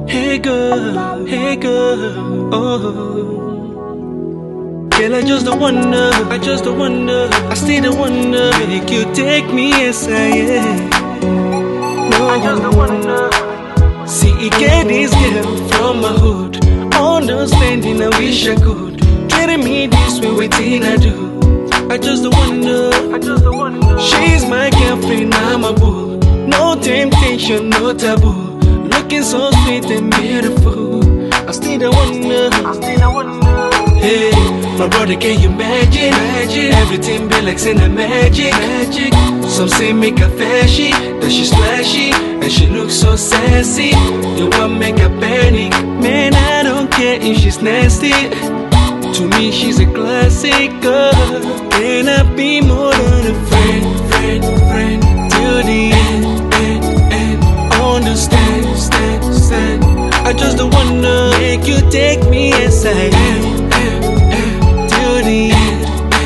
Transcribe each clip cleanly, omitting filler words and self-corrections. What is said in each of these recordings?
hey girl, oh. Girl, I just don't wonder, I still don't wonder, make you take me as I am. No, I just don't wonder. See, you get this girl from my hood, understanding I wish I could. Treating me this way, waiting I do. I just don't wonder, she's my girlfriend, I'm a boo. No temptation, no taboo. Looking so sweet and beautiful. I still don't wonder, hey, my brother, can you imagine? Everything be like saying magic. Some say make her flashy, that she's flashy, and she looks so sassy. You want make her panic? Man, I don't care if she's nasty. To me, she's a classic girl. Can I be more than a friend? Till the end. Understand. I just don't wanna make you take me as I am. Till the end.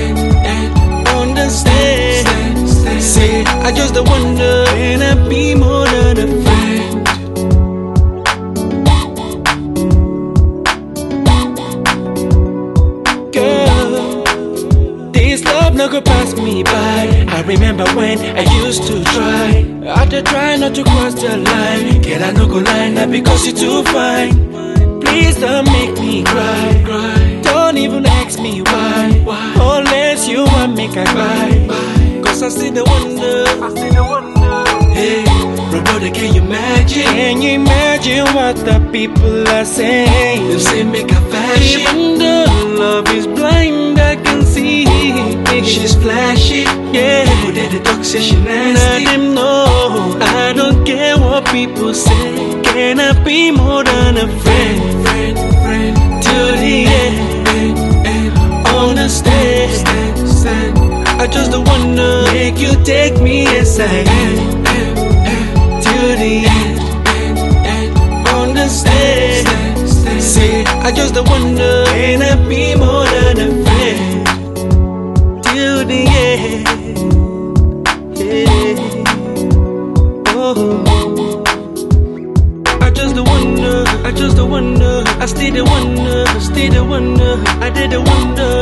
Understand. Say, I just don't wanna. Can I be more than a friend? Girl, this love no go pass me by. I remember when I used to try. I had to try not to cross the line. Girl, I no go lie, not because you're too fine. Please don't make me cry. Don't even ask me why. Unless you want me to cry. Cause I still don't wonder. Hey, brother, can you imagine? Can you imagine what the people are saying? They say make a fashion. Even though love is blind, I can see she's flashy. Yeah, people that the talk say she nasty. Let them know I don't care what people say. Can I be more than a friend? Till the end. Understand. I just don't wanna make you take me as I am. Till the end. Understand. Say, I just don't wanna. Can I be more than a friend? Till the end. Yeah. Oh. I just don't wonder, I still don't wonder, I didn't wonder.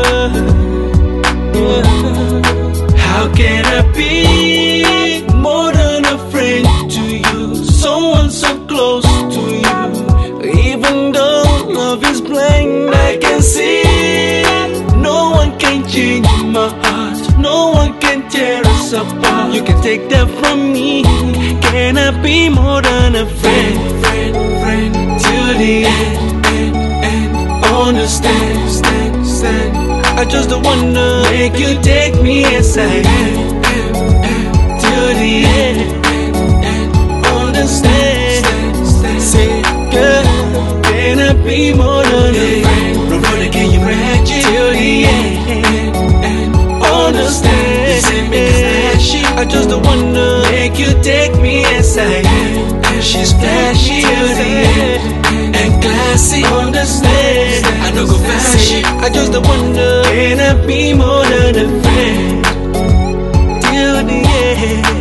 How can I be more than a friend to you? Someone so close to you. Even though love is blind, I can see. No one can change my heart, no one can tear us apart. You can take that from me. Can I be more than a friend? Till the end. Understand. I just don't wanna make you take me as I am. Till the end. Understand. Say, girl, can I be more than a friend? Brother, can you imagine? Till the end. Understand. Say, make us flashy. I just don't wanna make you take me as I am. She's flashy till the end. And classy, understand. I don't go fashion. I just don't wonder, can I be more than a friend? Till the end.